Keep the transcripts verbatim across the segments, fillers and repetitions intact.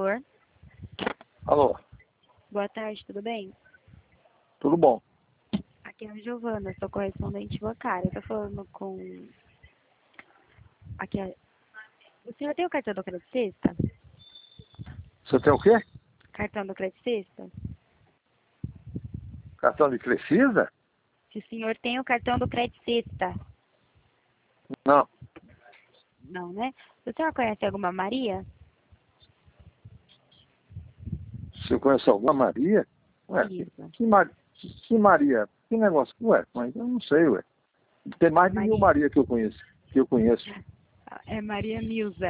favor. Alô, Boa tarde, tudo bem? tudo bom? Aqui é a Giovana, sou correspondente bancária. Tô falando com... Aqui é... O senhor tem o cartão do Crédito Sexta? Você tem o quê? Cartão do Crédito Sexta? Cartão de Precisa? Se o senhor tem o cartão do Crédito Sexta? Não. Não, né? O senhor conhece alguma Maria? Você conhece alguma Maria? Ué, que, Isso. que, Mar... que Maria? Que negócio? Ué, mas eu não sei, ué. Tem mais de mil Maria que eu conheço. Que eu conheço. É Maria Milza.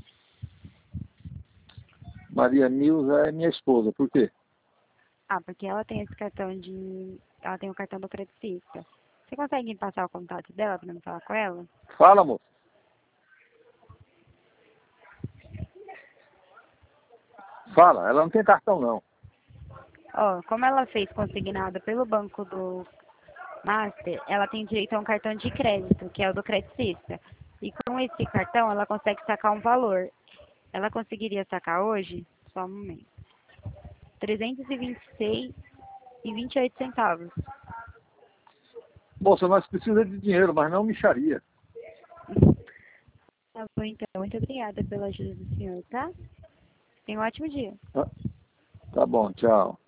Maria Milza é minha esposa. Por quê? Ah, porque ela tem esse cartão de... Ela tem o cartão do Crédito Sexta. Você consegue me passar o contato dela pra eu falar com ela? Fala, moço. Fala, ela não tem cartão, não. Ó, como ela fez consignada pelo banco do Master, ela tem direito a um cartão de crédito, que é o do Crédito Sexta. E com esse cartão, ela consegue sacar um valor. Ela conseguiria sacar hoje? Só um momento. trezentos e vinte e seis e vinte e oito centavos. Moça, nós precisamos de dinheiro, mas não mixaria. Tá bom, então. Muito obrigada pela ajuda do senhor, tá? Tenha um ótimo dia. Tá, tá bom, tchau.